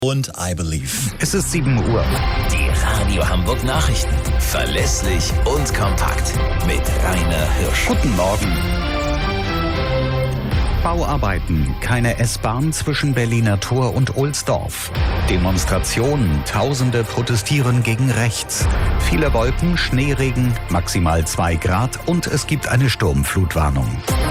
und I Believe. Es ist 7 Uhr. Die Radio Hamburg Nachrichten. Verlässlich und kompakt. Mit Rainer Hirsch. Guten Morgen. Bauarbeiten, keine S-Bahn zwischen Berliner Tor und Ohlsdorf. Demonstrationen, Tausende protestieren gegen rechts. Viele Wolken, Schneeregen, maximal 2 Grad und es gibt eine Sturmflutwarnung.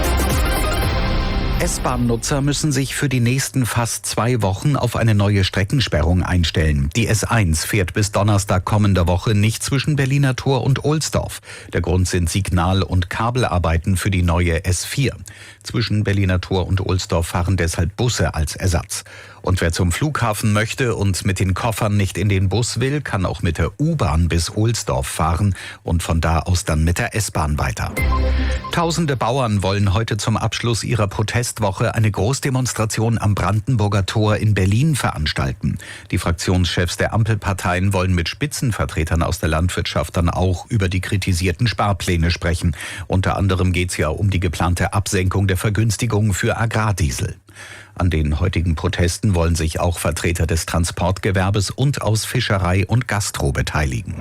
S-Bahn-Nutzer müssen sich für die nächsten fast 2 Wochen auf eine neue Streckensperrung einstellen. Die S1 fährt bis Donnerstag kommender Woche nicht zwischen Berliner Tor und Ohlsdorf. Der Grund sind Signal- und Kabelarbeiten für die neue S4. Zwischen Berliner Tor und Ohlsdorf fahren deshalb Busse als Ersatz. Und wer zum Flughafen möchte und mit den Koffern nicht in den Bus will, kann auch mit der U-Bahn bis Ohlsdorf fahren und von da aus dann mit der S-Bahn weiter. Tausende Bauern wollen heute zum Abschluss ihrer Protestwoche eine Großdemonstration am Brandenburger Tor in Berlin veranstalten. Die Fraktionschefs der Ampelparteien wollen mit Spitzenvertretern aus der Landwirtschaft dann auch über die kritisierten Sparpläne sprechen. Unter anderem geht es ja um die geplante Absenkung der Vergünstigungen für Agrardiesel. An den heutigen Protesten wollen sich auch Vertreter des Transportgewerbes und aus Fischerei und Gastro beteiligen.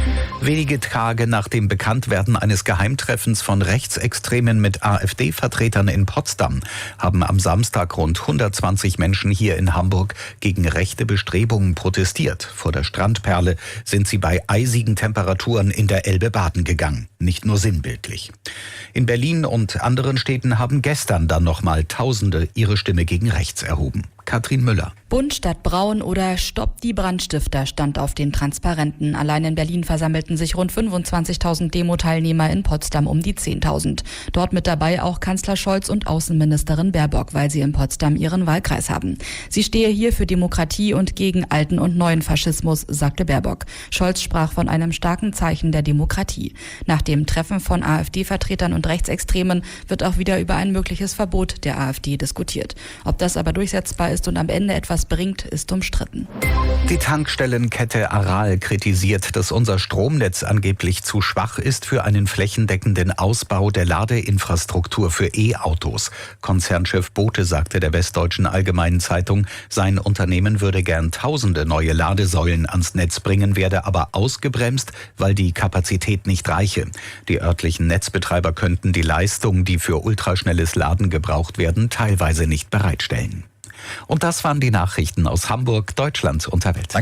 Wenige Tage nach dem Bekanntwerden eines Geheimtreffens von Rechtsextremen mit AfD-Vertretern in Potsdam haben am Samstag rund 120 Menschen hier in Hamburg gegen rechte Bestrebungen protestiert. Vor der Strandperle sind sie bei eisigen Temperaturen in der Elbe baden gegangen. Nicht nur sinnbildlich. In Berlin und anderen Städten haben gestern dann nochmal Tausende ihre Stimme gegen rechts erhoben. Katrin Müller. Bunt statt braun oder Stopp die Brandstifter stand auf den Transparenten. Allein in Berlin versammelten sich rund 25.000 Demo-Teilnehmer, in Potsdam um die 10.000. Dort mit dabei auch Kanzler Scholz und Außenministerin Baerbock, weil sie in Potsdam ihren Wahlkreis haben. Sie stehe hier für Demokratie und gegen alten und neuen Faschismus, sagte Baerbock. Scholz sprach von einem starken Zeichen der Demokratie. Nach dem Treffen von AfD-Vertretern und Rechtsextremen wird auch wieder über ein mögliches Verbot der AfD diskutiert. Ob das aber durchsetzbar ist und am Ende etwas bringt, ist umstritten. Die Tankstellenkette Aral kritisiert, dass unser Stromnetz angeblich zu schwach ist für einen flächendeckenden Ausbau der Ladeinfrastruktur für E-Autos. Konzernchef Bothe sagte der Westdeutschen Allgemeinen Zeitung, sein Unternehmen würde gern tausende neue Ladesäulen ans Netz bringen, werde aber ausgebremst, weil die Kapazität nicht reiche. Die örtlichen Netzbetreiber könnten die Leistung, die für ultraschnelles Laden gebraucht werden, teilweise nicht bereitstellen. Und das waren die Nachrichten aus Hamburg, Deutschland und der Welt.